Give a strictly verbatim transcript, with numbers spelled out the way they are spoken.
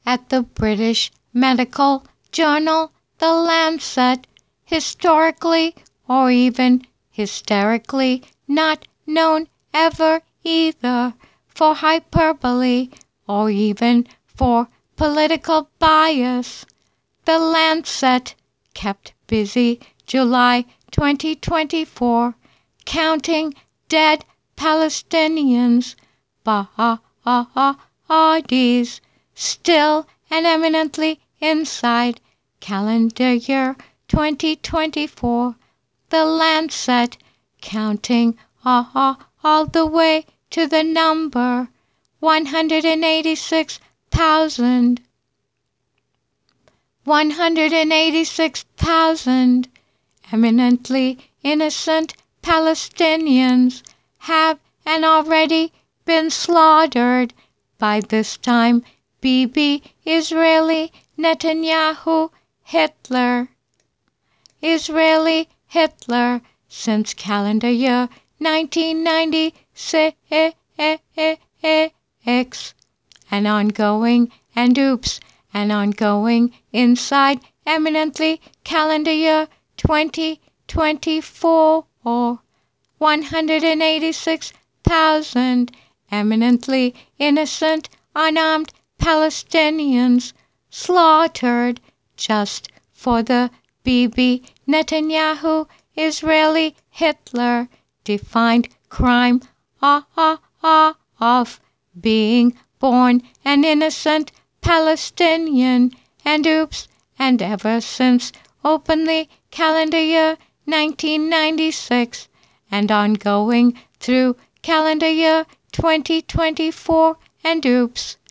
at the British medical journal The Lancet, historically or even hysterically not known ever either for hyperbole or even for political bias. The Lancet kept busy July twenty twenty-four counting dead Palestinians, bodies, still and eminently inside calendar year twenty twenty-four. The Lancet counting all, all the way to the number one hundred eighty-six thousand. one hundred eighty-six thousand eminently innocent Palestinians have and already been slaughtered by this time Bibi Israeli Netanyahu Hitler. Israeli Hitler since calendar year nineteen ninety-six, and ongoing and oops and ongoing inside eminently calendar year twenty twenty-four. one hundred eighty-six thousand eminently innocent unarmed Palestinians slaughtered just for the Bibi Netanyahu Israeli Hitler defined crime of being born an innocent Palestinian, and oops, and ever since openly calendar year nineteen ninety-six and ongoing through calendar year twenty twenty-four, and oops,